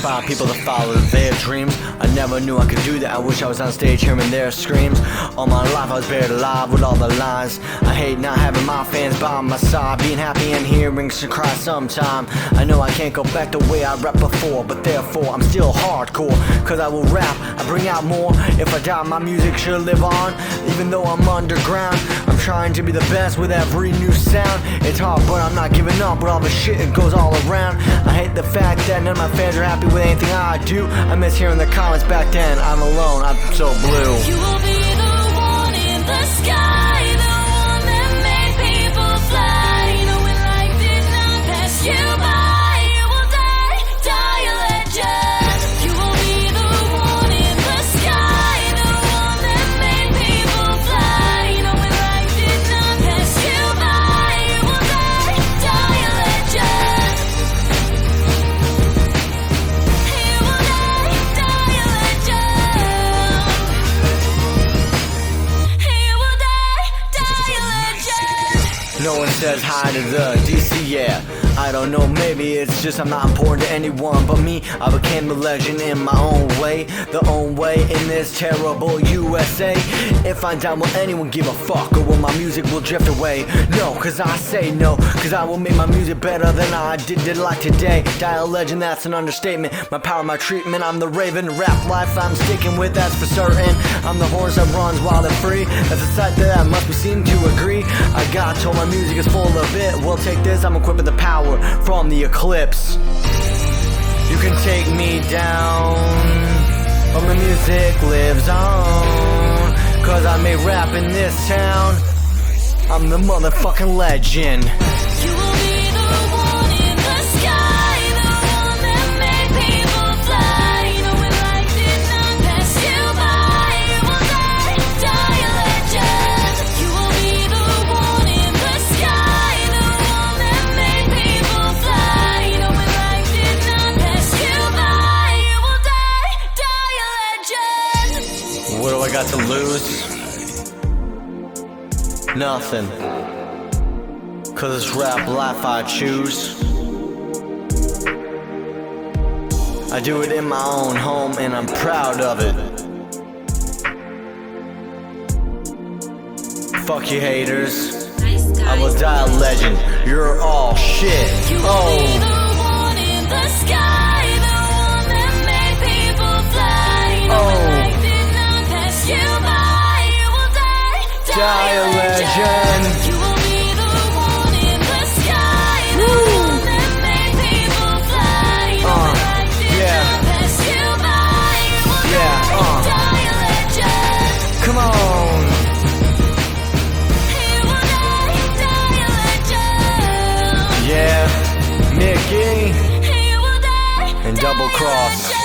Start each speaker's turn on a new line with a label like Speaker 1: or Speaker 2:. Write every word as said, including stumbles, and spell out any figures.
Speaker 1: find people to follow their dreams. I never knew I could do that. I wish I was on stage hearing their screams. All my life I was buried alive with all the lines. I hate not having my fans by my side, being happy and hearing some cry sometime. I know I can't go back the way I rapped before, but therefore I'm still hardcore. Cause I will rap, I bring out more. If I die, my music should live on. Even though I'm underground, I'm trying to be the best with every new sound. It's hard, but I'm not giving up with all the shit that goes all around. I hate the fact that none of my fans are happy with anything I do. I miss hearing the comments back then. I'm alone, I'm so blue.
Speaker 2: You will be the one in the sky, the one that made people fly. Knowing life did not pass you by, you will die, die a legend. You will be the one in the sky, the one that made people fly. Knowing life did not pass you by, you will die, die a legend. You will die, die a legend. You will die, die a legend.
Speaker 1: No one says hi to the D C, yeah. I don't know, maybe it's just I'm not important to anyone but me. I became the legend in my own way, the own way in this terrible U S A. If I die, will anyone give a fuck, or will my music will drift away? No, cause I say no, cause I will make my music better than I did, did like today. Die a legend, that's an understatement. My power, my treatment, I'm the raven. Rap life I'm sticking with, that's for certain. I'm the horse that runs wild and free. That's a sight that I must be seen to agree. I got told my music is full of it. Well, take this, I'm equipped with the power from the eclipse. You can take me down, but my music lives on. Cause I made rap in this town. I'm the motherfucking legend.
Speaker 2: You will be the one in the sky, the one that made people fly. Knowing life did not pass you by, you will die, die a legend. You will be the one in the sky, the one that made people fly. Knowing life did not pass you by, you will die, die a legend.
Speaker 1: What do I got to lose? Nothing. Cause it's rap life I choose. I do it in my own home and I'm proud of it. Fuck you haters, I will die a legend. You're all shit.
Speaker 2: You will be
Speaker 1: Oh,
Speaker 2: the one in the sky, the one that made people fly.
Speaker 1: Oh.
Speaker 2: Knowing life did not pass you by, you will die,
Speaker 1: die a legend.
Speaker 2: You will be the one in the sky, the one that made people fly. Knowing life did
Speaker 1: yeah.
Speaker 2: not pass you by, you will
Speaker 1: Yeah,
Speaker 2: die,
Speaker 1: uh.
Speaker 2: die a legend.
Speaker 1: Come on.
Speaker 2: You will die, die a legend.
Speaker 1: Yeah, Mickey
Speaker 2: You will die,
Speaker 1: and Double Cross.